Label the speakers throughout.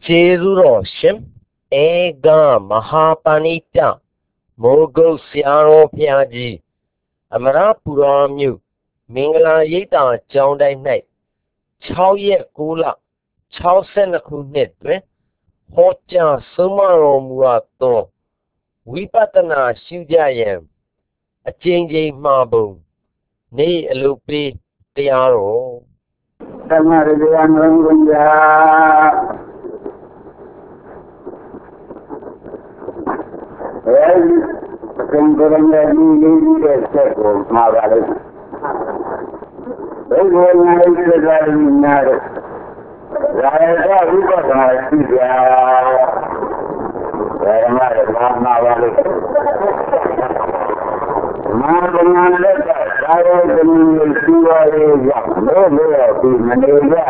Speaker 1: ကျေးဇူးတော်ရှင်ဧကမဟာပဏိတမိုးကုတ်ဆရာတော်ဘုရားကြီးအမရပူရမြို့မင်္ဂလာရိပ်သာကျောင်းတိုင်း၌6ရက်9လ62ခုနှစ်တွင်ဟောကြားဆုံးမတော်မူအပ်သောဝိပဿနာရှုကြရန်အကျဉ်းချင်းမှာပုံနေအလုပ်ပေးတရားတော်
Speaker 2: သမရတရားငြိမ်းကုန်ကြအဲဒီသင်္ကြန်ရဲ့ဒီတဲ့ဆက်ကိုမှာပါလိမ့်မယ်ဘယ်လိုလဲဆိုတာနားရရာဇဝိပဿနာရှိကြဘယ်မှာလဲမှာပါလိမ့်မာဘနာလက်သာရောသမီးရှိပါရဲ့ကြောင့်လို့ဒီမနေရနဲ့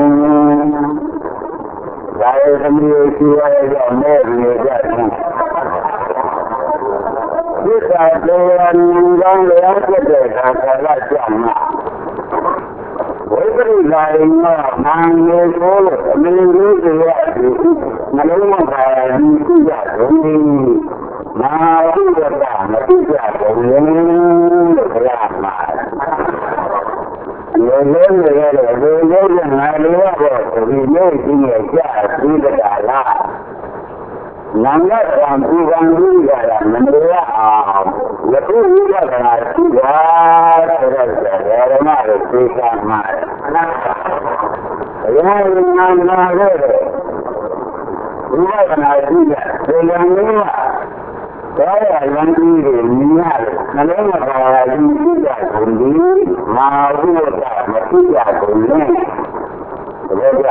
Speaker 2: ဒါရောသမီးရှိပါရဲ့ကြောင့်လည်းနေကြတယ်ဒီသာတော်ရန်ကောင်းလျောက်တဲ့ခါကလာကြမှာဝိပရိလာရင်ကမန်နေကိုအမင်းလေးတွေရဲ့မလုံးမပါဘူးကြည့်ရတယ်မာဝိရဒမတိကြဘူးလို့ပြောမှာလေလုံးရတဲ့ဒီလိုကငါလိုတော့ဒီလိုကြီးရကြပြီးတကလားနန္ဒကံပူကံကြီးရတာမနေရအောင်ယခုဝိပဿနာရှိတာတဲ့ဓမ္မတွေသိချင်မှာဘုရားရှင်နာနာတဲ့ဝိပဿနာရှိတဲ့ဒီလိုမျိုးဒါရယန္တိတွေမြင်ရတယ်နှလုံးမပါဘူးသိကြကုန်ပြီမာဝိရဒမသိကြကုန်နဲ့ဒါကြ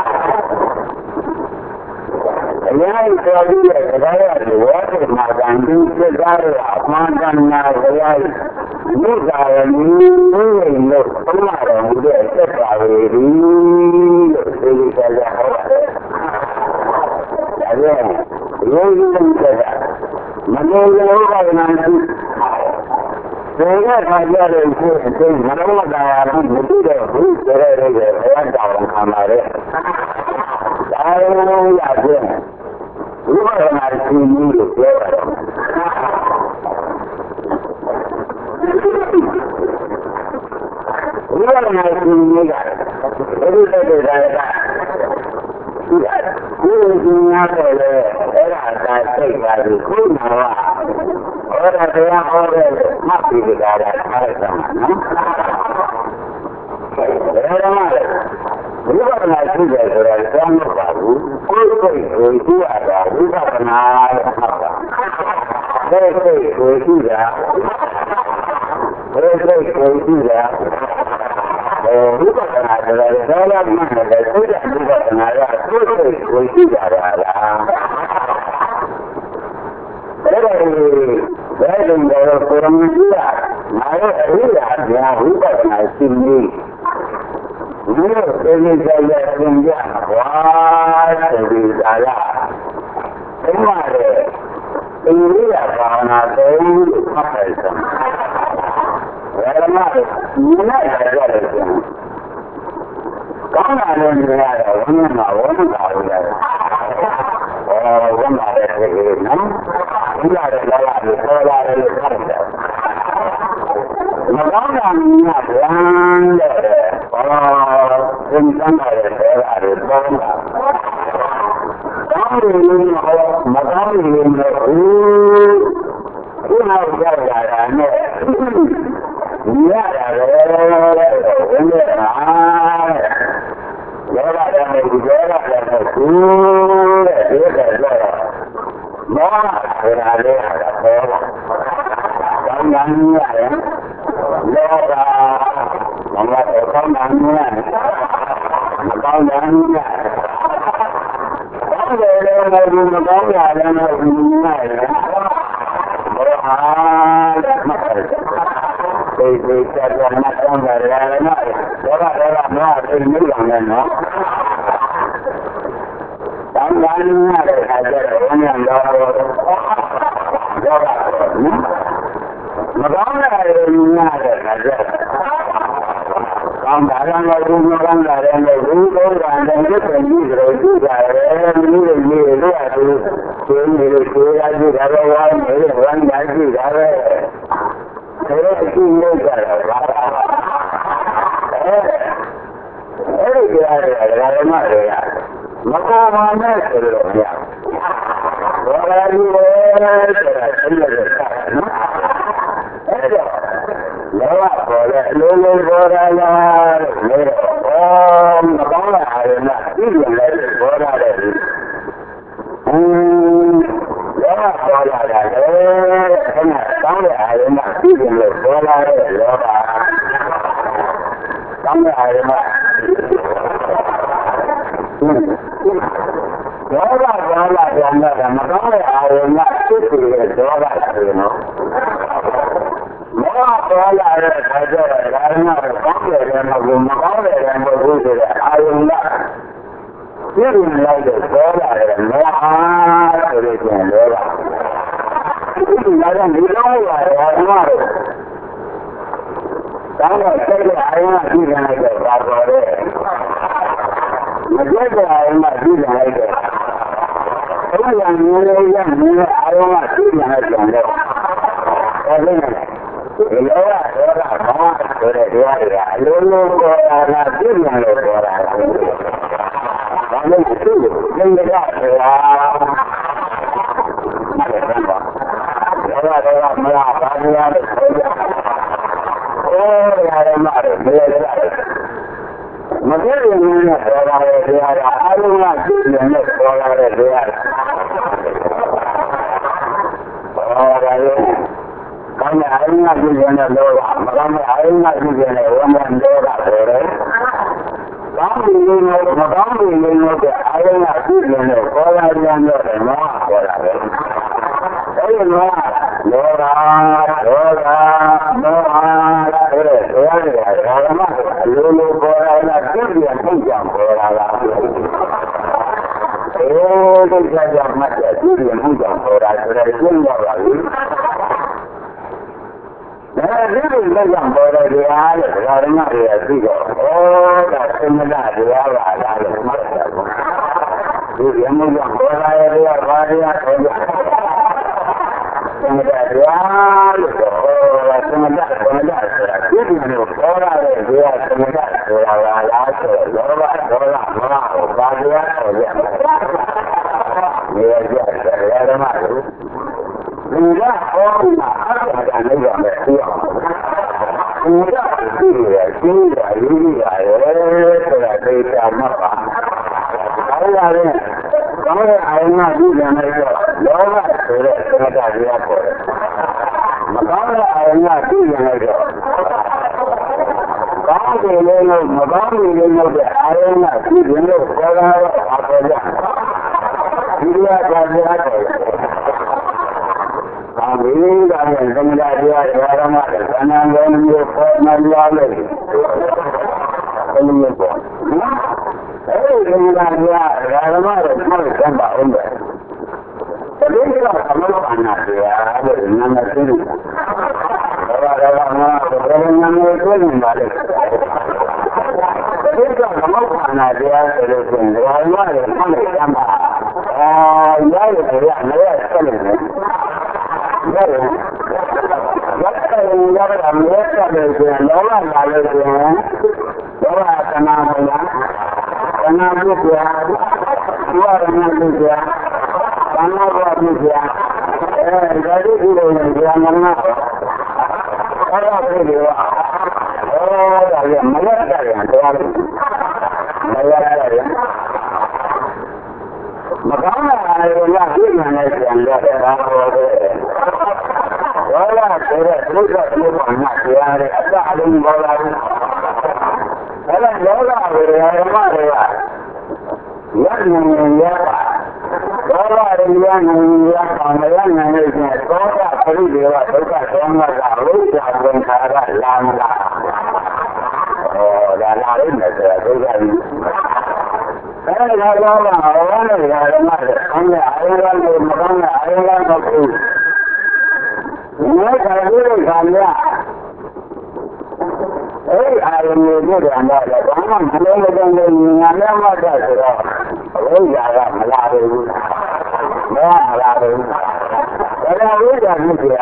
Speaker 2: အများကြီးပြောပြီးတဲ့တရားတွေဝါသမာကံဒီစကားရအမှန်တန်နာတရားဘုရားရဲ့ဒီလိုလို့သုံးရတော်မူတဲ့စက်ပါလေဒီလို့ဒီလိုပြောရဟောပါတယ်။ဒါကြောင့်ရိုးရိုးနေတာမလို့ရောကနာရှိဒီကခါကြတဲ့ကိုယ်စိတ်မလုံးမတရားဘူးမသိတဲ့ဘူးဆိုရဲတဲ့ဘုရားတောင်းခံပါလေ။ဒါရောရတဲ့ဝိပဿနာရှင်ကြီးကိုပြောတာဝိပဿနာရှင်ကြီးကအဲဒီတဲ့တဲ့ကဒီအကူကြီးများတယ်လေအဲ့ဒါသာစိတ်ပါဒီခုနကဟောတာတရားဟောတဲ့မှတ်ပြီးကြတာအားရတာနော်ဒါတော့ဝိပဿနာရှိတယ်ဆိုတာကျောင်းမပါဘူးကိုယ်ကိုယ်ကိုကြည့်ရတာဝိပဿနာဟုတ်ပါကိုယ်ကိုယ်ကိုကြည့်တာကိုယ်ကိုယ်ကိုကြည့်တာဝိပဿနာဆိုတာဒါလည်းမှန်တယ်ကိုယ်ကဝိပဿနာကကိုယ်ကိုယ်ကိုကြည့်ကြတာလားဒါတော့ဘယ်လိုလဲကိုရမကြီးကမာရဲ့အရိယာညာဝိပဿနာရှိနေဒီလိုသေချာရရင်ကြပါဆိုပြီးဒါကဘုရားရဲ့အရိယာဘာဝနာတော်ကိုဖတ်တယ်ဆိုဝေဒနာကိုမြင်ရတယ်ဆိုကောင်းတာလည်းမြင်ရတယ်ဝိညာဉ်မှာဝိညာဉ်ပါလို့ရတယ်ဝိညာဉ်ရဲ့နော်ဒီလာတဲ့လာလို့ခေါ်လာတယ်လို့ပြောတယ်မကောင်းတာမြင်ရတယ်သင်္ကန်းရဲ့တရားတွေပေါင်းတာကောင်းတယ်လို့ဟောမကောင်းတယ်လို့ဘူးဒီနောက်ကြရတာနဲ့ရရတယ်ဘယ်နဲ့ရောလာတယ်ဒီရောလာတယ်ကူတဲ့ဒီကတော့မောဟဆိုတာလေးဟာတော့ကောင်းတယ်ရတယ်လောကမမတော့ကောင်းတယ်မကောင်းတယ်ကောင်းတယ်လည်းမကောင်းရတယ်မဟုတ်ဘူးရတယ်ဘောဟာမဟုတ်ဒီဆက်ရမှာကောင်းတယ်လည်းမဟုတ်တော့တော့မဟုတ်ဘူးမလို့လည်းနော်ကောင်းတယ်ရတယ်ခါကျတော့ဘုရားတော်တော့မကောင်းတယ်ရတယ်ခါကျတော့ Còn cả đang là luôn nó đang là đang là đúng đối là đang rất là nhiều rồi chứ là những người nhiều đó là chuyện gì ra gì ra đâu ai nghĩ là quan giải gì ra đấy thế đó là chuyện đâu cả thế thì là mà rồi mà có mà nó rồi ya rồi đi rồi Lewa boleh, lulu boleh lah. Macam mana nak? Ini boleh ada. Lewa boleh ada. Kena tahu ada nak? Ini boleh ada. Lewa. Tahu ada nak? Lewa boleh ada. Macam mana ada nak? Ini boleh ada. All I had I don't know, I will not. You didn't like it, all I had no everything. You know what I want. I am not even like it, I am not even like it. I don't want to be like it. Lewa más diaria, luego por la firma lo por la vamos tú, venga kami airnya di sana doa, kami airnya di sana orang doa boleh. Kami ini airnya di sana orang yang doa boleh. Saya doa lalu boleh lagi dia pinjam boleh. Dia jam macam dia pinjam boleh pinjam lagi. Ini yang boleh dia karena dia juga. Tak semudah dia ada macam. Dia yang boleh dia banyak. Semudah dia, semudah. Jadi orang dia semudah. Dia ada malu. Enggak, ada yang bersiap. Enggak, tidak, tidak apa. Kalau airnya di sana itu, loba sudah dia boleh. Kalau airnya di sana itu, kalau ini airnya di sana kalau apa saja, dia ada. Ini kan semudah dia orang ada kanan dan depan lagi. Ini pun. Semudah dia orang ada macam apa? Jadi kalau kamu anak dia ada nama sini. Orang nama itu balik. Jadi kalau kamu anak dia terus orang ada macam apa? Ya itu ya sekali. အာရုံကိုကြည့်တယ်တော့ဘာမှမလုံးမလုံးနဲ့ညာနဲ့မှတ်တာဆိုတော့ဝိဇ္ဇာကမလာဘူးမောဟမလာဘူးဒါကြောင့်ဝိဇ္ဇာဖြစ်เสีย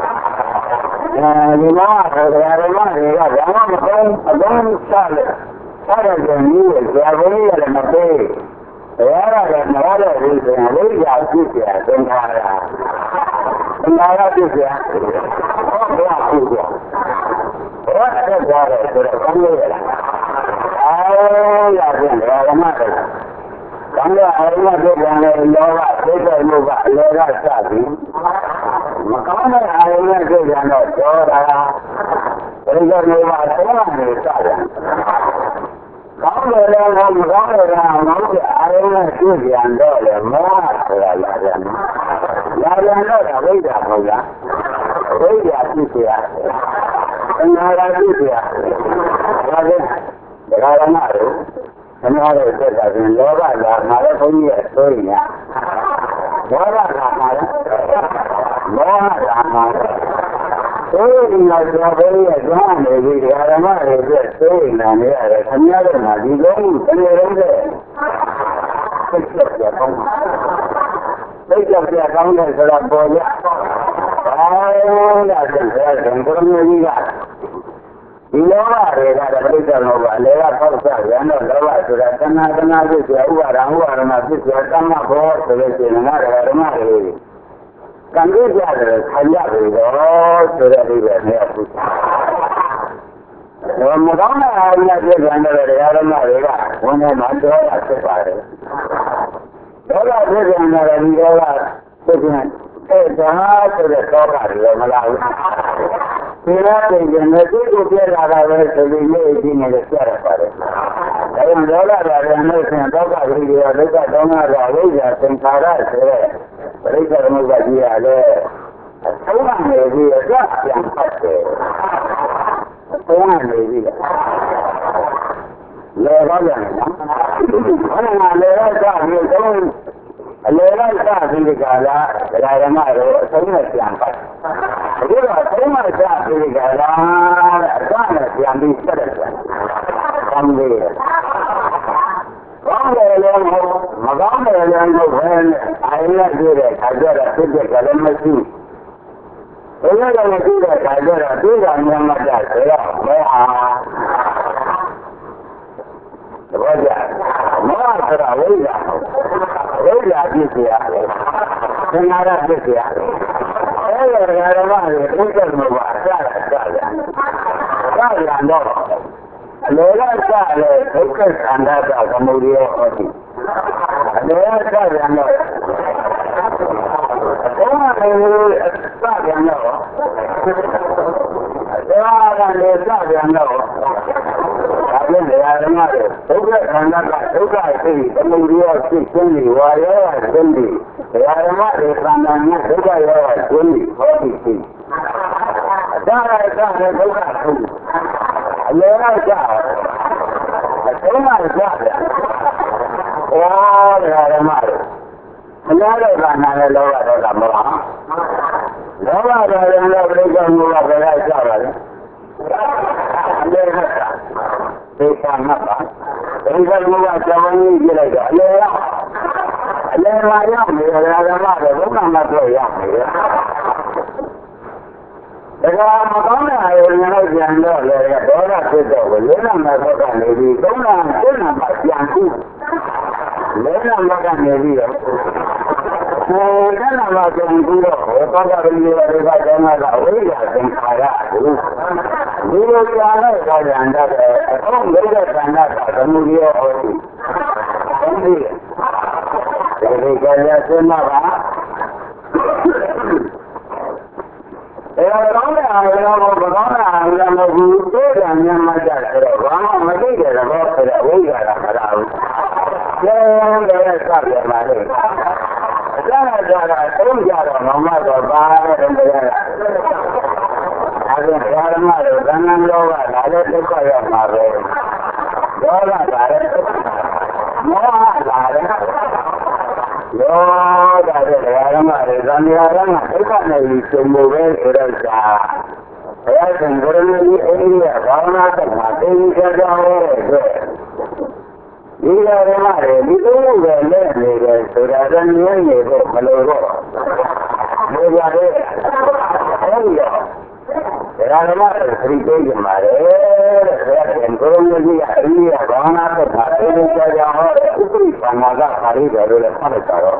Speaker 2: ဒီမှာတရားဓမ္မတွေကဘာမှမကောင်းအကောင်းစားတယ်စားတဲ့ကြည့်ရဇာဘုန်းကြီးလည်းမပေးတရားရတယ်မရတဲ့ဒီဆိုရင်ဝိဇ္ဇာဖြစ်เสียသင်္ခါရသင်္ခါရဖြစ်เสียဘုရားဖြစ်เสียဘာဆက်ကြရဲဆိုတော့ကောင်းရလားအားရပြန်ဓမ္မတွေကောင်းရအောင်မဖြစ်ပြန်လေလောဘသိတဲ့မှုကအလေကစသည်မကောင်းတဲ့အာရုံနဲ့ဖြစ်ပြန်တော့ဒေါသသိတဲ့မှုကအသုံးနဲ့စတယ်ကောင်းတယ်လည်းမကောင်းတယ်လည်းမဟုတ်တဲ့အာရုံနဲ့ဖြစ်ပြန်တော့လေမောဟဆိုတာလာပြန်လာပြန်တော့ဝိဇ္ဇာဟုတ်လားဝိဇ္ဇာဖြစ်เสียသင်္ခါရဖြစ်เสียဒါဖြင့်ဒကာရမတို့ခဏတော့စက်ကပြင်လောဘလာမှာလည်းဘုန်းကြီးရဲ့ဆိုရင်ဒေါသလာမှာလည်းမောဟလာမှာဆိုရင်တော့ဘုန်းကြီးရဲ့ကျောင်းနေပြီးဒကာရမတွေပြဆိုရင်လည်းနေရတယ်ခင်ဗျားတို့ကဒီလိုမျိုးတကယ်လုံးတဲ့စိတ်ချက်ပြကောင်းစိတ်ချက်ပြကောင်းတယ်ဆိုတော့ပေါ်ရဘာလို့လဲဆိုတော့ဘုရားကြီးကဒီလောဘတွေကပြိဿလောဘလေကပေါက်စားရန်တော့လောဘဆိုတာတဏှာဖြစ်เสียဥပါဒံဖြစ်เสียကမ္မဘောဆိုလို့ရှိရင်ငါဓမ္မတွေကံကြည့်ကြတယ်ခံရပြီတော့ဆိုတဲ့ဒီပဲနဲ့အခုမကောင်းတဲ့အာရုံနဲ့ပြည့်စုံတဲ့ဓမ္မတွေကဝန်ထဲမှာဒေါသဖြစ်ပါတယ်ဒေါသဖြစ်နေတဲ့ဒီဒေါသဖြစ်တဲ့ဒါဆိုတဲ့ဒေါသတွေမလားဘူးဒီလိုပြင်နေသူ့ကိုပြလာတာပဲဆိုပြီးနေကြည့်နေတယ်ပြရပါတယ်။ဒါကြောင့်ဒေါသပါတယ်လို့ဆိုရင်ဒေါသပရိဒေယဒုက္ခဒေါမကဝိဇ္ဇာသင်္ခါရဆိုတဲ့ပရိစ္ဆေသမုပ္ပါဒ်ကြီးရလေအဆုံးအနေပြီးတော့ပြန်ဖတ်တယ်။အဆုံးအနေပြီးလေတော့ပြန်နော်။ဘာလဲလေတော့ပြီးတော့အလေလိုက်စပြီးဒီကလာဓမ္မတို့အဆုံးနဲ့ပြန်ပတ်အခုတော့အဆုံးနဲ့စပြီးဒီကလာအစနဲ့ပြန်ပြီးဆက်တယ်ကောင်းတယ်ကောင်းတယ်လည်းမကောင်းတယ်လည်းမဟုတ်ဘဲနဲ့အိုင်လိုက်ပြတဲ့ခါကျတော့ဖြစ်တဲ့ကလည်းမရှိဘယ်လိုလဲမရှိတဲ့ခါကျတော့ဒီကညမတတ်ဆိုတော့မဲဟာတပည့်ကြမောဟဆိုတာဝိဇ္ဇာဝိဇ္ဇာဖြစ်เสียသင်္ခါရဖြစ်เสียအဲဒီဓမ္မတွေသိတဲ့မှာပါစတာစတယ်စရံတော့လေကစလေဒုက္ခသန္တာကသမုဒယဟောတိလေကစရံတော့ဘုရားကလည်းစရံတော့ဒါကလည်းစရံတော့ဒါဖြင့်ဓမ္မတွေဒုက္ခသန္တာကဒုက္ခသိသမုဒယဖြစ်ခြင်းတွေဝါရောခြင်းတွေဓမ္မတွေသံဃာနဲ့ဒုက္ခရောခြင်းတွေဟောတိသိဒါရကလည်းဒုက္ခသိအလေကကြအဆုံးမကြတယ်ဩဓမ္မတွေခဏတော့ကနာလည်းလောဘဒေါသမောဟလောဘဒေါသနဲ့ပြိဿမှုကဘယ်လိုက်ကြပါလဲအလေကသိပါမှာပါပြိဿမှုကကြောင်းကြီးပြလိုက်တော့အလေမှာရောက်နေတယ်ဓမ္မတွေဘုရားမပြောရမယ်ဒါကမကောင်းတဲ့အာရုံနဲ့ပြန်တော့လေဒေါသဖြစ်တော့လေးလမှာတော့ကနေပြီးသုံးလကိုနံပါတ်ပြန်ကြည့်လေးလမှာကနေပြီးတော့လက်လာမှာပြန်ပြီးတော့သောတာပတိတွေကကျောင်းကဝိရသင်္ခါရဒီလိုကြားလိုက်တော့ရန်တဲ့အဆုံးလေးတဲ့သံဃာကသမုဒိယဟောတိဒီကနေ့ဆင်းမှာပါကောင်းတဲ့အာရုံကိုမကောင်းတဲ့အာရုံမဟုတ်ဘူးတိုးတယ်မြန်မှကြတယ်တော့ဘာမှမသိတဲ့တော့ဆိုတော့ဝိရတာမလားဘူးကျဲလည်းစပြန်လာတယ်အကြမ်းကြတာသုံးကြတော့မမတော့ပါတဲ့တည်းကအဲဒီဓမ္မတွေကံကံလောကဒါလည်းဒုက္ခရောက်မှာပဲဒေါသဒါလည်းမောဟဒါလည်းလောကတဲ့ဓမ္မတွေသံဃာရကဒုက္ခနဲ့ရှင်မှုပဲဆိုတော့ Ayatkan Gurumji India Bhavanata Mati Jagawa Ila Ramare Vidu Vele Suradan Yego Maloro Mujare Oyo Ramare Sri Mare Ayatkan Gurumji India Bhavanata Mati Jagawa Panaga Hari Garu Parataro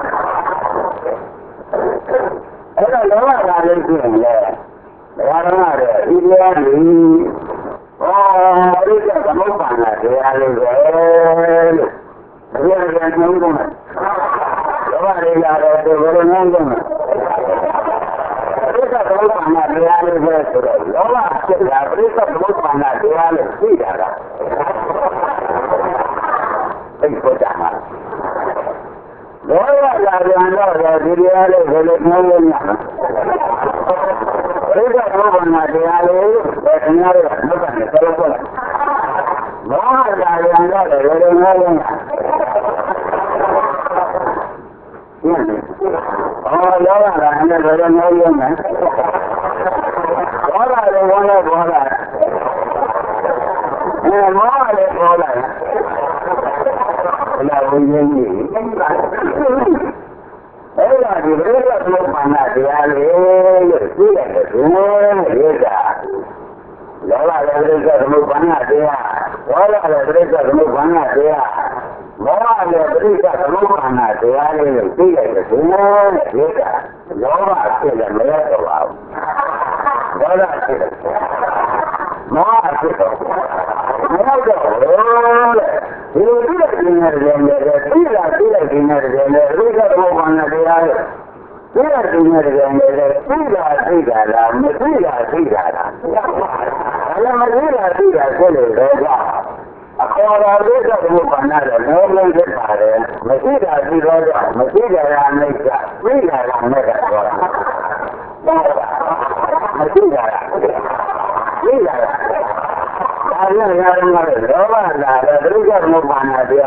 Speaker 2: Ela Lava Rale Ramare Iliani Rika Samupana Diali Velu Rika Nanguma Ramare Yara Devara Nanguma Rika Samupana Diali Velu Lava Rika Samupana Diali Sigara Ikutama Lava Yara Diali Velu Nanguma Rika Samupana Diali Velu Nanguma Lola Lebreza Rumupana Dea, Lola Lebreza Rumupana Dea, Lola Lebreza Rumupana Dea, Lola Sila Melatova, Lola Sila, Lola Sila, Lola Dinner, Riga Rumupana Dea, Riga Dinner, Riga, la Maria Riga, Ahora Riga Rumupana, no le pare, Riga Riga, Riga la Mega, Riga la Mega, Riga, Riga Rumupana, Riga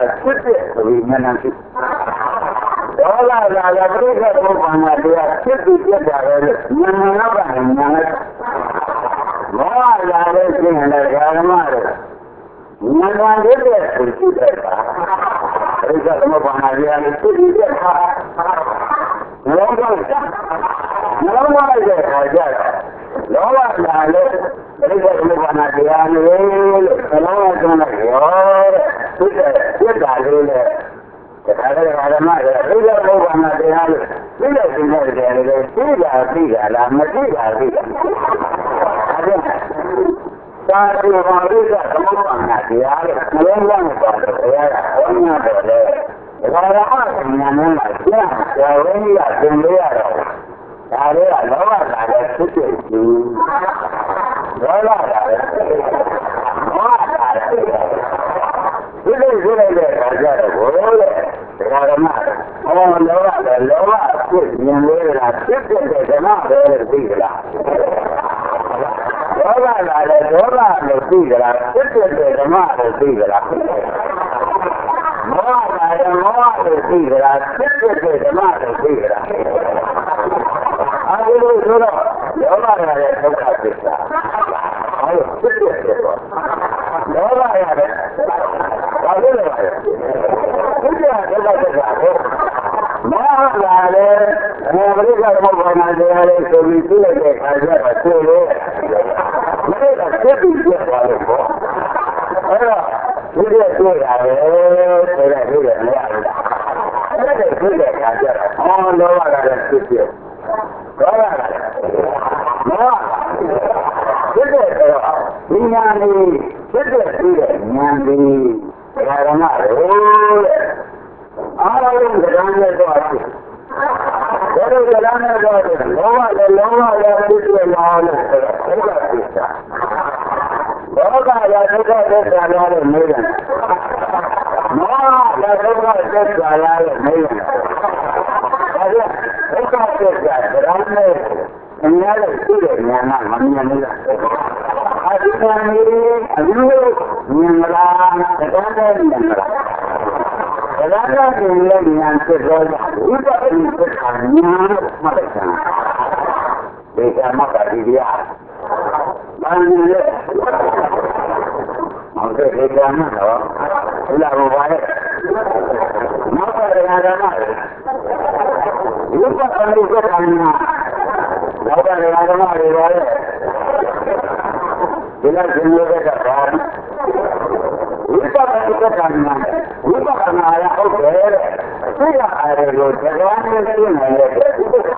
Speaker 2: Mana Mungkin kita mana? Sudah berbaik. Maka dengan ramai. Lupa kami bertanya. Maka dengan ramai berbaik. Bila jenuh berdekat. Lupa kami bertanya. Lupa kami ayah oker. Tidak ada lupa. Jangan mesti menjadi.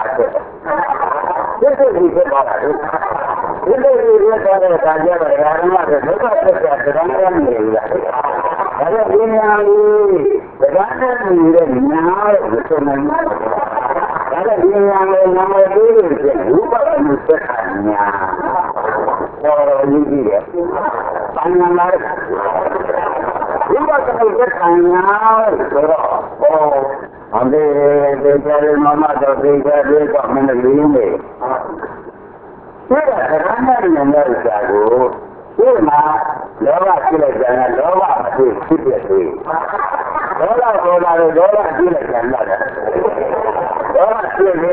Speaker 2: Itu bisa baru. Itu dia kalau saja beragama betul sedang dia. Kalau dunia ini beragam dunia betul mana? Kalau dunia ini nama dulu lupa mustahilnya. Orang ini dia. Tanya lagi. Lupa mustahilnya. Oh, anda dari mana dari mana ini? Tidak kerana mengenal jago, cuma lola sila jangan lola masih tidak sih. Lola sila jangan. Lola sila,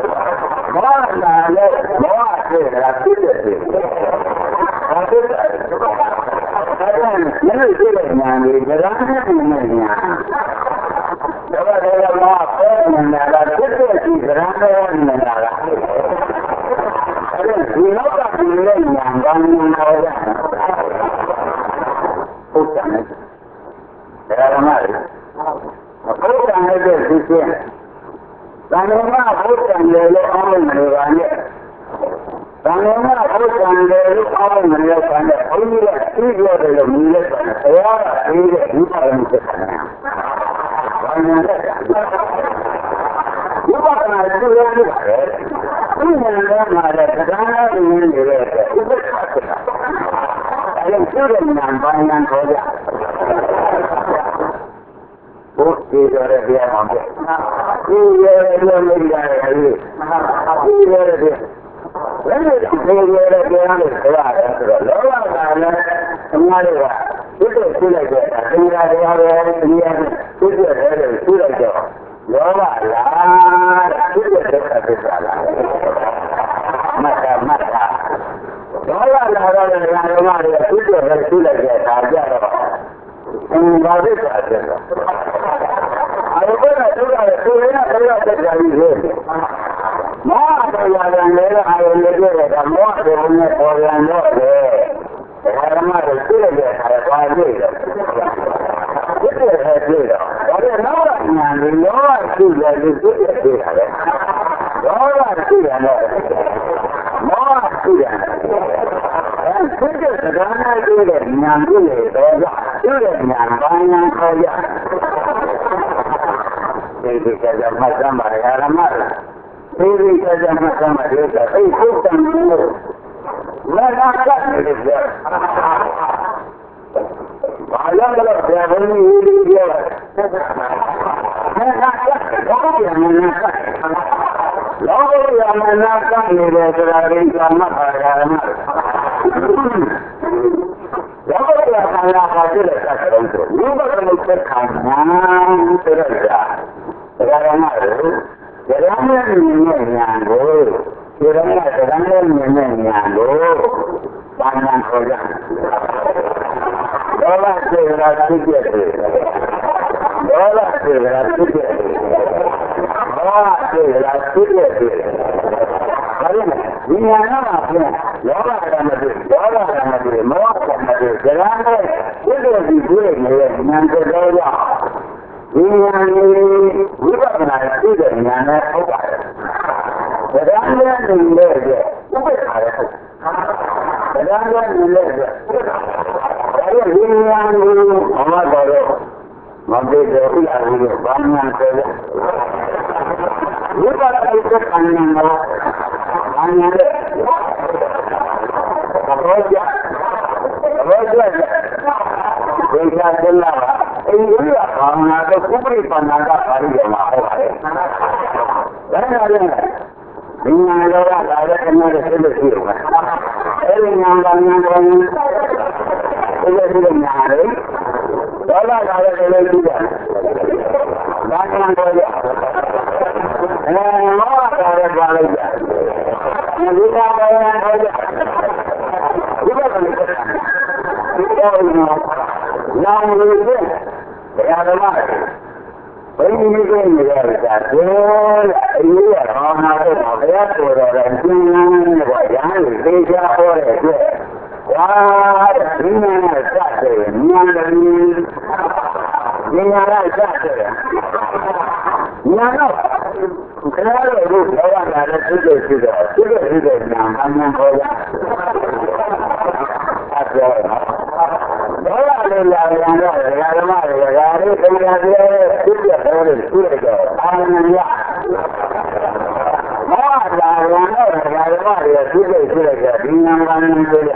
Speaker 2: lola sila tidak sih. Kadang mana sila nyanyi, kerana menyanyi. Lola apa mengenal tidak sih kerana mengenal. Kenapa pilih yang bangun orang? Bukan. Dalam hal, bukan ada sisi. Bagaimana bukan dari orang mereka? Bagaimana bukan dari orang mereka? Ini adalah milik saya. Ini bukan miliknya. Bagaimana? Bukan itu yang kita. Ini ada kerana dengan mereka. Itu sahaja. Yang sudah menyampaikan saja. Bukti dari dia mampu. Dia menjadi. Dia. Lalu dia ada sesuatu. Lalu ada semua. Itu sudah kita. Tinggal dia sudah kita. Lola lah, sudah dekat salah. Maka. Lola lah yang rumah dia sudah saja. Enggak saja. Aku nak sudah terjadi. Mau ada yang lain ada lagi. Mau ada orang lain. Karena sudah ada pagi. Itu saja. Kalau orang yang sudah sudah. Orang sudah. Mau sudah. Sudah kerana sudah nyambil sudah nyambangnya saja. Ini saja macam mana? Ini saja macam mana? Itu kan. Mana ada dia? Malam dia ini dia. Lalu yang menakan ini dari sama agama. Lalu yang menakan itu sekarang tu. Juga kalau kanan terasa. Agama itu, agama ini nyanggur. Agama ini nyanggur. Banyak orang. Dolar segera tiga. Dolar segera tiga. Dolar segera tiga. Ini apa? Dolar ada mati. Mau mati. Jangan itu dibuat yang kedua. Ini bukan hanya tidak hanya apa. Jangan menilai. Bukan hanya. Jangan menilai. Ini yang Allah baru mampu jadi ahli banyak saja. Bukan itu hanya roja. Jika jelas, ini orang ada kubri panada hari jemaah. Dan ada ini ada kena resolusi. Ini yang sudah nyari, kalau ada juga, banyak saja. Mau ada juga. ဒီကဘာဝနာဟောကြဒီကလည်းဒီတော့နောင်လို့ဘုရားဓမ္မဘယ်နည်းနဲ့နေရတာလဲအရေးရအောင်မှာတော့ဘုရားဆိုတော်တယ်ကျင်းနေပါရဟန်းတွေသိကြဟောတဲ့အတွက်ဝါဒီနည်းနဲ့စတဲ့ဉာဏ်တော်ဉာဏ်ရစတဲ့ဉာဏ်တော့ခရတော်တို့ဘောရတာလည်းသိတယ်ရှိတော့သိတယ်ရှိတဲ့ဉာဏ်အမှန်ပေါ်ရအပြောဘောရလေးလာရတော့ဓမ္မတွေဓာရီတရားတွေသိတဲ့ဘောတွေသိရတော့အာနန္ဒရမောဟလာရတော့ဓမ္မတွေသိတဲ့ရှိတဲ့ဒီဉာဏ်ကံတွေလေ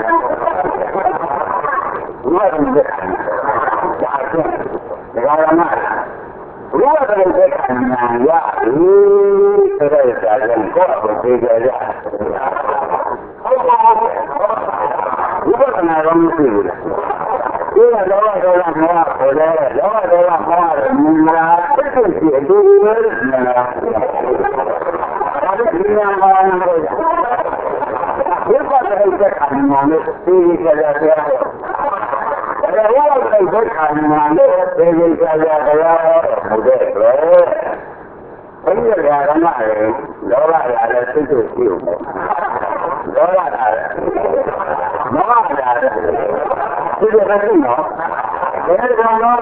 Speaker 2: ဘုရားရှင်ဒါချင်းဓမ္မဘုရားတော်ရဲ့ခံနာရဒီဆိုတဲ့စာကြောင့်ကိုယ်ကိုသိကြရဟုတ်ပါဘူးဘုရားနာတော်မရှိဘူးဒီကလောဘဒေါသမောဟပေါ်တယ်လောဘဒေါသမောဟရဲ့မြင်လာသိသိရှိအတူတူပဲမြင်လာဒါဒီဉာဏ်ပါနေတော့ဘုရားတော်ရဲ့ခံနာနဲ့သိကြရတဲ့ဘုရားကိုဘုရားနာနဲ့သေသေချာချာတရားဟောမှုတဲ့တော့ဘုရားဓမ္မရေလောဘရာလည်းသိသိရှိဦးမယ်လောဘရာမောဟရာသိသိမရှိနော်ဘယ်ကောင်တော့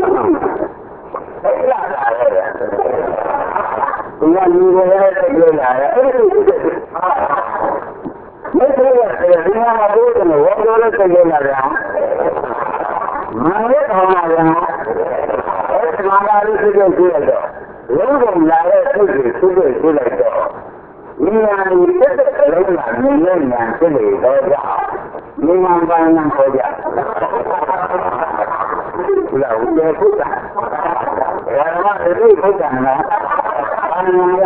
Speaker 2: အဲ့လာလာရဲ့ဒီကလူတွေရဲ့ပြောလာရဲ့အဲ့ဒီသိသိไม่ใช่ว่าเรื่องมาพูดเนี่ยว่าเราจะเรียนอะไรมันไม่ทำอะไรนะไอ้สมาธิที่จะช่วยเราเราต้องละเอียดช่วยเรามีงานที่จะเรื่องงานมีเรื่องงานที่เราจะมีงานการงานเขาจะเราจะพูดกันเราว่าจะได้พูดกันนะการงาน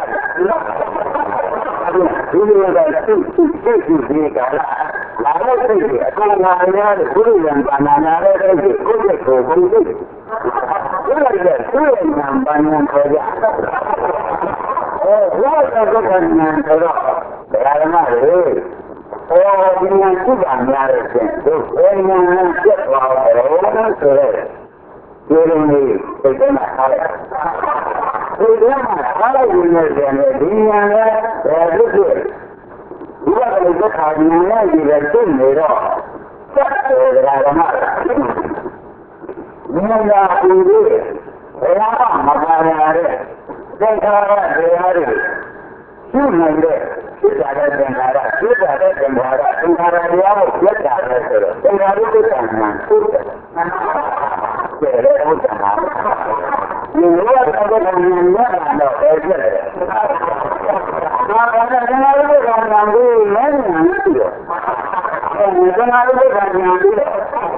Speaker 2: ဒီလိုပဲသိသိကလာတော့သိတယ်အကောင်လာရတယ်ဘုရားဉာဏ်ပါဏာလည်းသိကိုယ့်ရဲ့ကိုယ်ကိုသိတယ်ဘုရားရဲ့သူ့ရဲ့ဉာဏ်ပါဏာခေါ်ကြဘုရားရဲ့ဉာဏ်ဆိုတော့ဘုရားဓမ္မတွေဒီဉာဏ်စုပါများတဲ့ဖြင့်ဒီဉာဏ်ပြတ်သွားတယ်ဆိုတော့ဒီလိုမျိုးသိတဲ့မှာထားတယ်ဒီကမှာအားလိုက်နေတဲ့ဒီဉာဏ်လည်းဒီလိုဒီကလည်းသက်သာဉာဏ်နဲ့ဒီလိုသိနေတော့သတ်တယ်ဓမ္မဉာဏ်သာပြီးပြီးဘယ်မှာမပါရတဲ့သင်္ခါရတရားတွေရှင်းနေတဲ့သိတာတဲ့သင်္ခါရသိတာတဲ့သင်္ခါရသင်္ခါရတရားကိုပြတ်တာလဲဆိုတော့သင်္ခါရသိတာမှန်သိတယ်တဲ့ဟုတ်တယ်မှာဒီလိုတော့တော့ဉာဏ်နဲ့တော့ပဲပြတယ်ဒါကလည်းသင်္ခါရသိတာမှန်ပြီးလဲဉာဏ်ရှိတယ်အဲဒီသင်္ခါရသိတာဉာဏ်ရှိတယ်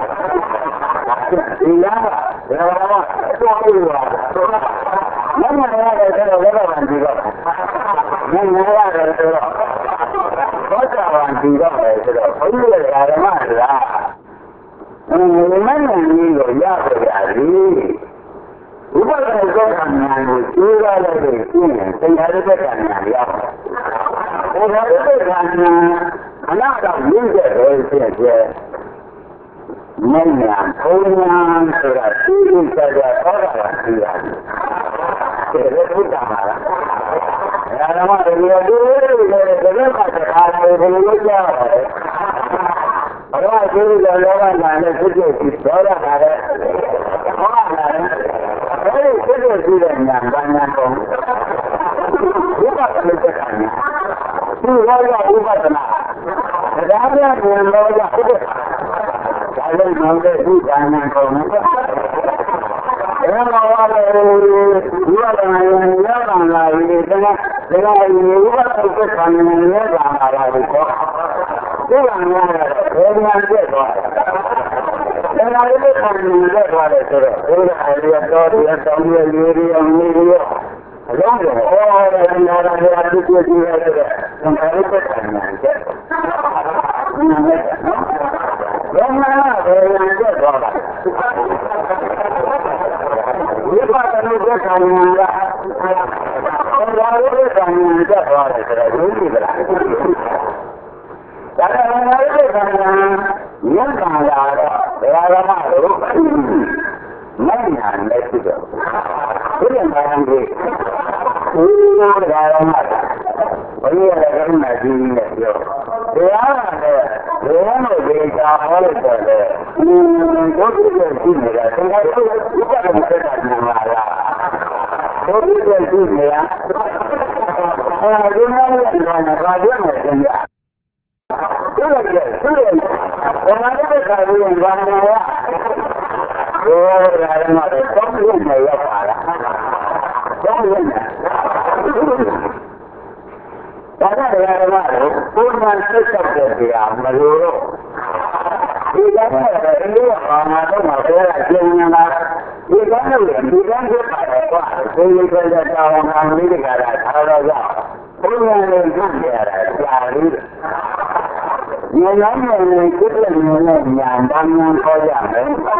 Speaker 2: ဒီလားဘယ်မှာတော့ပြောလို့မမရတယ်ဆိုတော့လည်းបានဒီတော့မမရတယ်ဆိုတော့ဘောချာဝန်ဒီတော့ပဲဆိုတော့ဘုရားဓမ္မလားမမကြီးကိုရပါရပြီဥပဒေကောကဉာဏ်ကိုကျိုးရလိုက်လို့ရှင်းရင်သင်္ခါရကဉာဏ်ရောက်တယ်ဘုရားကဉာဏ်အနာတော့ရင်းတဲ့ပဲဖြစ်တယ်မဉ္ဇဉ်ဘုံဉာဏ်ဆိုတာသိသိကြကြဟောတာပါသိရတယ်ဒါလည်းဘုရားမှာလားဓမ္မတွေဒီလိုလည်းဒီလိုမှတရားတွေဘယ်လိုကြားရလဲဘုရားကျေးဇူးတော်လောကနာနဲ့ဖြစ်ဖြစ်ပြီးဒေါသနာနဲ့ဟောတာလည်းအဲဒီဖြစ်ဖြစ်ပြီးတဲ့ဉာဏ်ပညာကုန်ဘုရားလည်းသက်ခံတယ်သူဟောရဥပဒနာဒါပြဉာဏ်တော်ရဟုတ်တယ်ဒါလည်းနောက်တဲ့ဥပဒနာကုန်တယ်ဘယ်မှာဝါလဲဒီဝါဒနာရင်ရပါလားဒီကနေ့ဒီကနေ့ဥပဒနာကိုခံနေရတာပါလို့ခေါ်ဒီကနေ့ဘယ်မှာပြတ်သွားလဲဒါလည်းခံနေရသွားတယ်ဆိုတော့ဘုရားအရိယတော်ဒီအဆောင်ရလေးရအောင်လေးရအလုံးစုံဟောတယ်နာရရအတူတူကြည့်ရတဲ့သံဃာ့ပတ်ခံနေတယ်ဘယ်မှာဘယ်ရန်ပြတ်သွားလဲဝိပဿနာကိုခံရတာဘာလို့လဲဆံရတက်သွားတယ်ဆိုတော့รู้ပြီလားဒါကလည်းငါတို့ကညံ့တာလာတော့ဘယ်ဟာမှလို့မညာနဲ့ဖြစ်တော့ဒီလိုမှန်းကြီးဦးရောဒါရောမှဘယ်ရလဲကမှကြီးနဲ့ပြောတရားနဲ့ဘယ်လိုဒီကာဟောလို့ဆိုတော့ဘုရားရှိနေတာသင်္ခါရုပ္ပကမဆက်တာနာမလားဘုရားရှိနေတာအဲဒီမှာလည်းဘာပြောနေလဲ对了，我们这个开始用光了，我来嘛的，光用没有法了，光用的。大家来嘛的，不能是这个呀，没有。你讲那个，你好嘛，都没回来听呢。你讲那个，你讲就白话，所以说在招行里的个来，他说叫，不能是看起来家里的。你男人这个人两帮人考验的，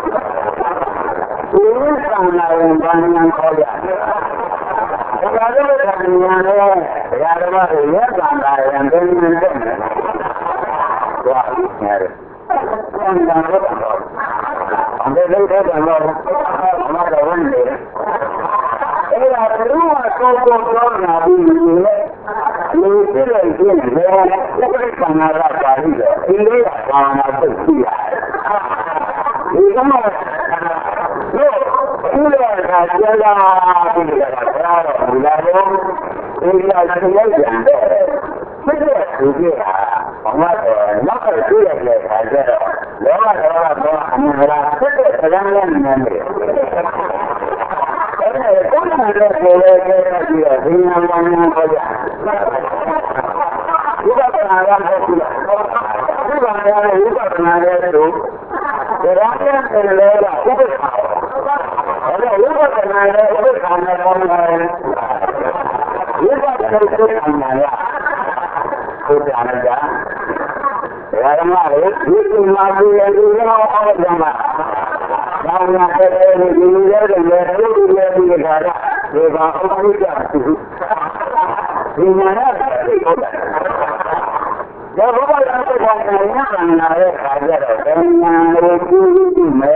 Speaker 2: 你上来人帮人考验的，这个这个人呢，人家他妈是也上来人跟人挣的，是吧？刚刚说讲到，我们这里头讲到我们的问题。哎呀，如果说哪里你这个已经没有，这个看到了法律的，应该要帮他不起来。你怎么？除了他这个这个不要说，你要是要讲的，这个世界啊，我们那个世界才是，另外说，这个两年的。我们这个平常光光好讲，如果不拿来不了，如果拿来读，这两天是来了不会考，如果不拿来不会考那方面，如果是看难呀，就这样的讲，这个嘛的，你是拿出来就要好讲嘛。然后呢，你这个人都是这个的，这个我们讲，你们那是有的。要不然这个人家拿来开这个，人家都不没。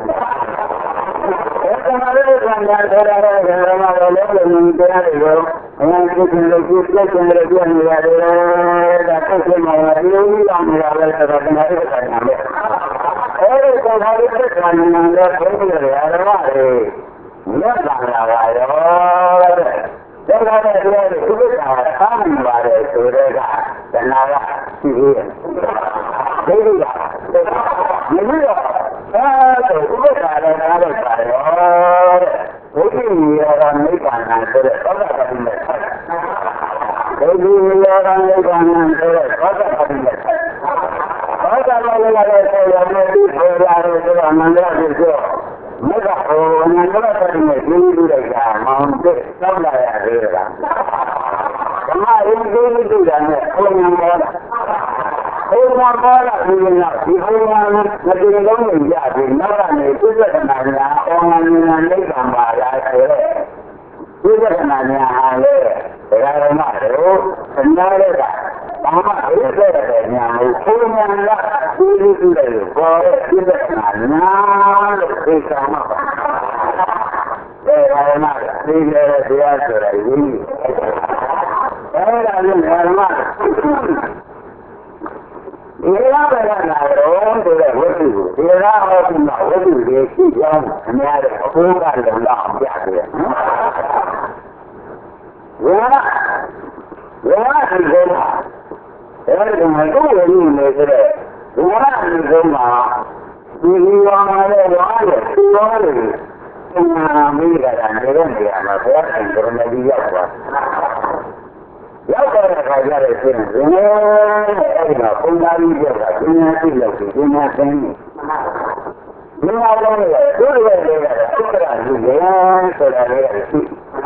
Speaker 2: 我们这个人家这个嘛，我们这样的人，我们就是这个店里的，这些嘛，有一样的这个跟他这个干的。他的这个人的同志来的话呢，你要讲了话哟，这个呢是不是讲他们话的，是这个在哪个区域？谁的呀？你这个都不是讲的，哪里讲哟？我是你要没讲呢，是的，多少个人的？我是你要没讲呢，是的，多少个人的？我讲那个我们回来的这个门票是说，那个我们这个是没经历的呀，忙的上来呀这个，什么人经历的呢？后面包了，以后呢，那这个东西呀，那个你这个什么呀？我们那个嘛呀，这个什么呀？这个嘛有很大的。妈妈这个娘，后面的就是这个，这个男的非常嘛，这个嘛，这个主要是来源，这个是什么？你那个呢？我这个我是，你那个是哪个是的？西江人家的湖南人的价值，我是什么？这个都有你们这个，我是什么？你往那个往的，没个人没人的嘛，不要听这个没必要的。要不然大家的事，这个公家理解的，今天这个是今天生意。另外那个就是这个，这个是人说的这个事。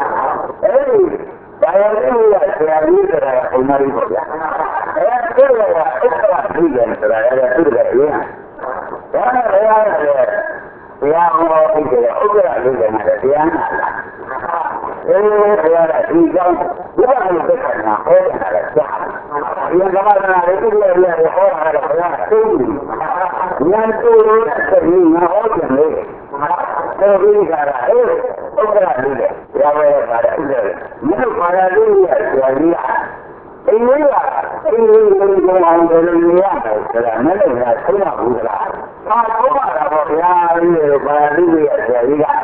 Speaker 2: 大家这个是要理解的，公家理解的。这个理解出来的这个人，然后人家是，然后这个理解那个点了。 ဒီကြောင့်ဘုရားရဲ့သက်သာဟောတာလည်းကြားဒီကမ္ဘာနာလေးကိုလည်းဟောတာလည်းဘုရားသိတယ်ဉာဏ်တိုးလို့သိရင်ငါဟောတယ်လေအဲဒီကရာဥပ္ပရာလေးလေရပါရဲ့ပါတယ်ဥစ္စာမင်းပါရလေးရဲ့ဆရာကြီးကအင်းလေးကအင်းလေးကိုအောင်တယ်လို့ရမယ်ဆိုတာနဲ့လည်းသိမှာဘူးလားဟာတော့ပါတော့ဘုရားလေးရဲ့ပါရလေးရဲ့ဆရာကြီးက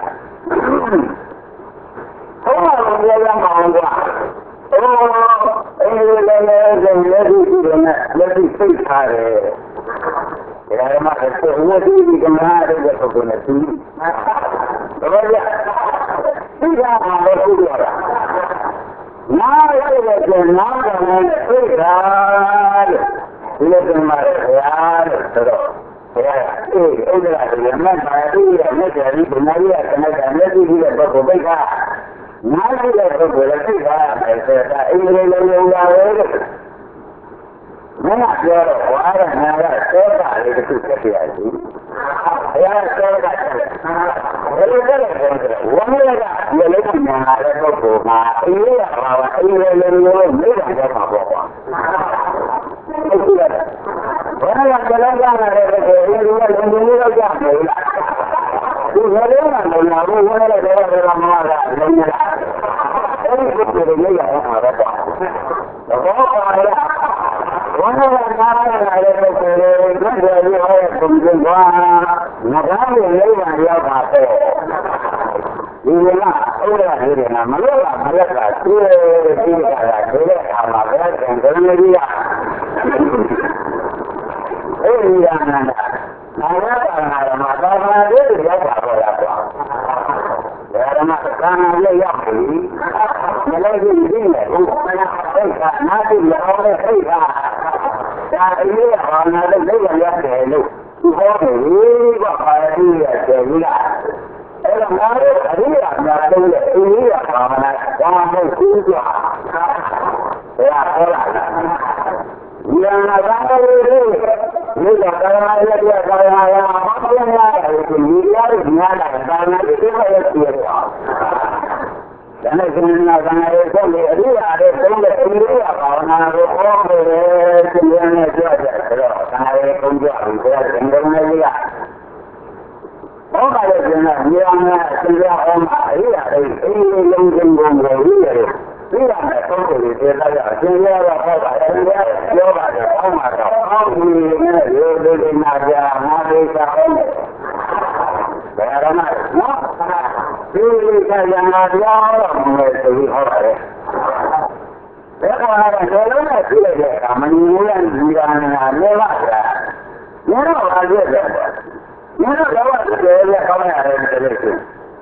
Speaker 2: ဟုတ်ပါဘူးပြောရမှာကွာအင်းလေးလည်းလက်ရှိရှိတယ်နဲ့လက်ရှိသိထားတယ်ဒါရမှာဆိုဝတ်ဒီကမားတဲ့ပုဂ္ဂိုလ်နဲ့သူဘာလဲသိတာမှလည်းသိရတာနားရတဲ့ကျနားကလည်းသိတာဒီလိုကမှလည်းဘုရားလို့ဆိုတော့ဘုရားအေးဥဒရာရဲ့မတ်ပါတိရဲ့မြတ်တယ်ဒီနာရီရဲ့ကနကမျက်စိကြီးတဲ့ပုဂ္ဂိုလ်ပိတ်ကနားရတဲ့ပုဂ္ဂိုလ်လည်းသိတာအဲဆိုတာအင်္ဂလိပ်လိုလိုပါပဲမင်းကပြောတော့ဝါရနာရသောတာလေးတစ်ခုဖြစ်ပြရစီဘုရားသောတာဘယ်လိုလဲဝမ်းရကရေလေးကညာတဲ့ပုဂ္ဂိုလ်မှာအေးရပါပါအေးလေးလေးလေးမိတာတော့ပါပေါ့ကွာဟုတ်ကဲ့ဘယ်လိုကလည်းကြားရတယ်ဒီလိုလည်းလုံးလုံးကြောက်နေလားဒီလိုလည်းမလို့လာဘူးဝမ်းရတဲ့တော့မှားတာလုံးရအဲ့ဒီကိုလည်းရရမှာတော့တော့ပါရဝမ်းရနာရတဲ့ပုဂ္ဂိုလ်တွေဘယ်လိုလဲဘုံကွာငါးရဲ့လေးပါရောက်ပါပဲဒီကဥဒရာလေးတွေမလို့လားမလို့လားသူ့ရဲ့ဒီကရာဒီတဲ့အခါမှာဘယ်ကံကလေးကြီးရအဲဒီရနာနာရတာမှာသာသာလေးတွေရောက်ပါတော့လားကွာဒါရမကာနာလေးရောက်ပြီမလို့ဒီနေဟုတ်စိတ်ကနားကြည့်ရောတဲ့စိတ်ကဒါအေးရပါနာလေးလေးရတယ်လို့သူဟောတယ်ကပါရတိရဲ့ကျေကြီးကအဲ့တော့ငါတို့အရိယာများတဲ့အေးရပါမလားဘာမှမသိကြဘုရားဟောလာဉာဏ်နာသာလေးဒီကကာမရဲ့ကာမရာဘာပြန်ရတယ်ဒီလိုညာလာတာနာတိကိုရဲ့ပြေတော့ဒါနဲ့ရှင်နာကံရဲ့ဆက်လေအရိယာတဲ့သုံးတဲ့အိန္ဒိယဘာဝနာကိုဟောတယ်ဒီလိုနဲ့ပြောကြတယ်တော့ဒါရဲ့သုံးကြပြီဘုရားရှင်တော်နဲ့ကြီးကဟောပါရဲ့ရှင်ကမြောင်းနဲ့ရှင်ရအောင်အရိယာတဲ့အိန္ဒိယလုံးစုံကိုဝိရတယ်ဒီကနေ့သုံးကိုဒီလိုက်ရရှင်ရတော့ဟောပါရှင်ရပြောပါတယ်ဟောမှာတော့ဟောဒီနဲ့ရိုးလေးနာကြငါလေးကဟောဘယ်ရမနော်ဒီလိုကရံလာပြောတော့မယ်ဆိုပြီးဟောတယ်ဘယ်ကောင်ကတော့လုံးနဲ့ပြည့်တဲ့အခါမငြင်းရဒီကနေ့နေပါလားညတော့ပါပြည့်တယ်ညတော့တော့တကယ်လည်းကောင်းရတယ်လို့ဆို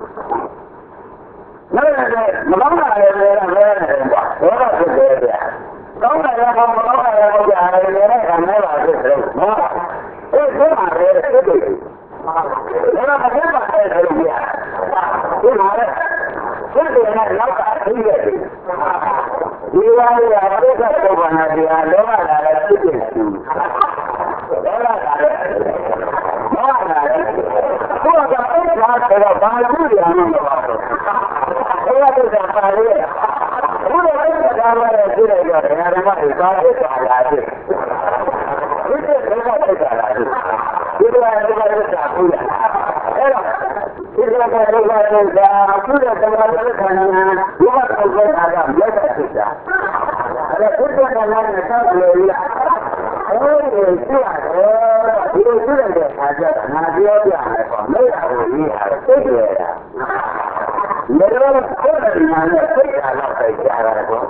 Speaker 2: လည်းမကောင်းတာလည်းလည်းတယ်ကွာတော့ဖြစ်တယ်ဗျာကောင်းတယ်ကောင်းမကောင်းတယ်ဟုတ်ကြတယ်လည်းခံရပါဖြစ်တယ်နော်အဲ့ဒီမှာလည်းဖြစ်တယ်ဒါကမဟုတ်ပါဘူးဆိုလို့ဒီမှာလည်းသူတို့ကနောက်ကအပြီးရတယ်ဒီဝါရရတဲ့ပုဂ္ဂိုလ်နာတရားလောကလာလည်းဖြစ်ဖြစ်ရှိလောကလာလည်းဘာလာလဲဘုရားကအဲ့ဒါကတော့ဘာလို့ရမှာမဟုတ်ဘူးဘုရားကပါလေဘုရားကဒါမှလည်းပြည့်တယ်တော့ဓမ္မတွေပါဖြစ်တာလားဖြစ်ဖြစ်ဘုရားဖြစ်တာလားဒီလိုအရကတာဘူးလားအဲ့တော့ဒီလိုကလည်းဘာလို့လဲအခုတော့ဓမ္မတွေခန္ဓာဒီမှာတော့တာကမြတ်တာဖြစ်တာအဲ့ဒါဘုရားကလည်းတောက်လို့ရအဲ့ဒီရှိရတယ်ဒီလိုရှိတဲ့အခါကျတော့ငါပြောပြမယ်ပေါ့မိတ်တော်ကြီးဟာသိတယ်လားမတော်ကိုယ်တိုင်နာနဲ့သိတာတော့ပဲကြားရတယ်ပေါ့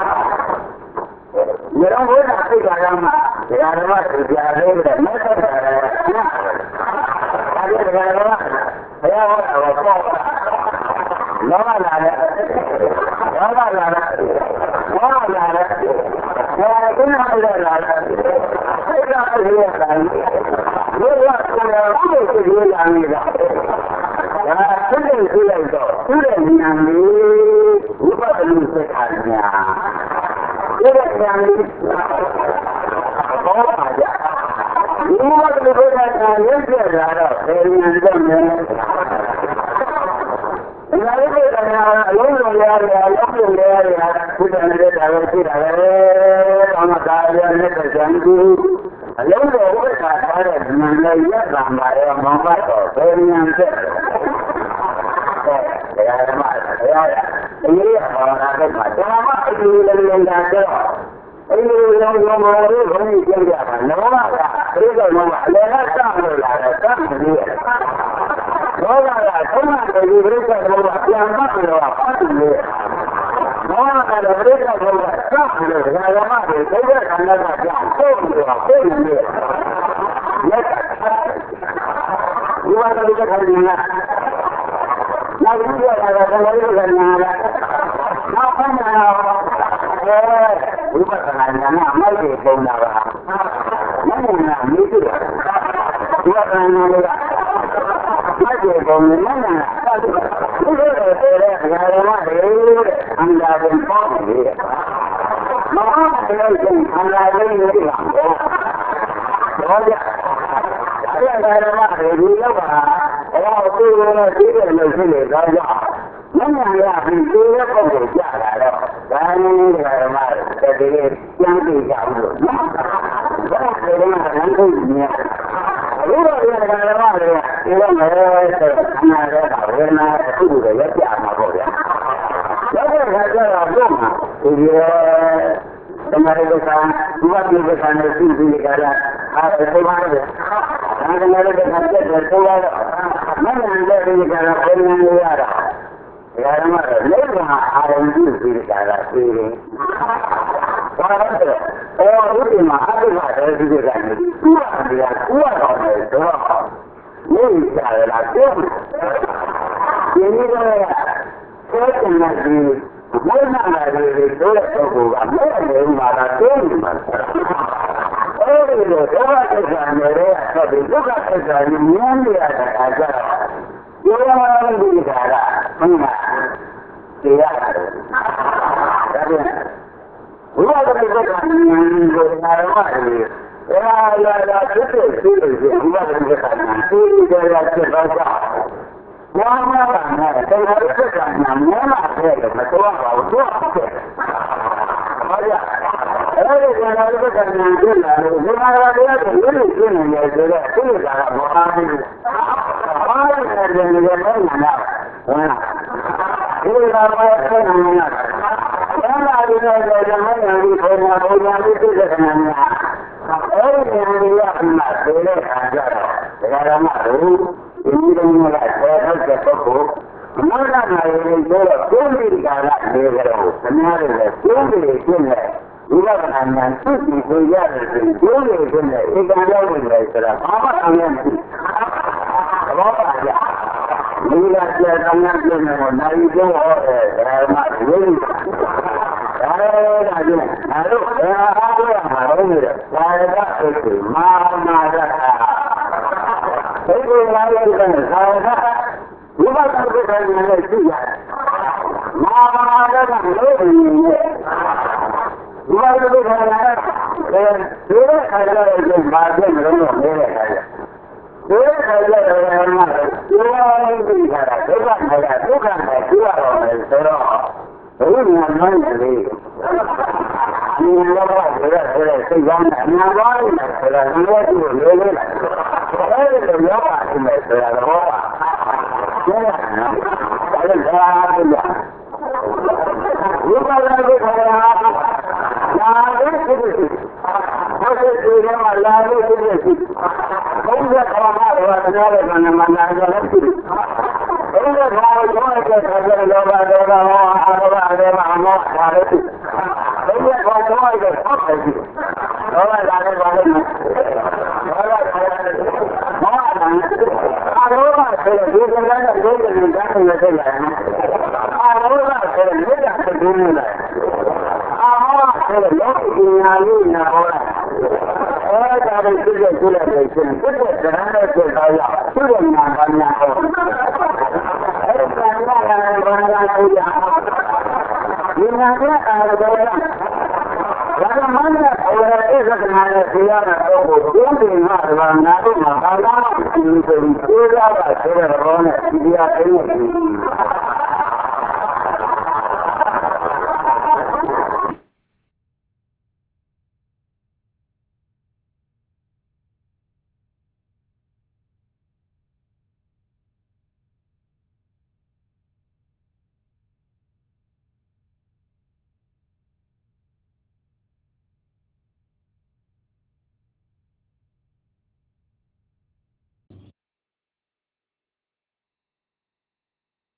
Speaker 2: မတော်ဘုရားသိတာကမှဒီအရမသူကြားလို့တဲ့မဆက်တာလည်းအဲဒီကလည်းဘုရားဟောတာပေါ့လောကလာတဲ့လောကလာတဲ့လောကလာတဲ့ဘာကင်းလာတဲ့လာတဲ့စိတ်ကလေးရတယ်ဘုရားကလည်းဘုရားကိုကြည့်လာနေတာဒါသိတဲ့ကြည့်လိုက်တော့သူ့ရဲ့ဉာဏ်လေးဝိပဿနာစိတ်အားညာဒီတဲ့ဉာဏ်လေးဘောပါကြဒီမှာဒီဘုရားကရုပ်ပြလာတော့ဘယ်ဉာဏ်တော့လဲဒီလိုပဲ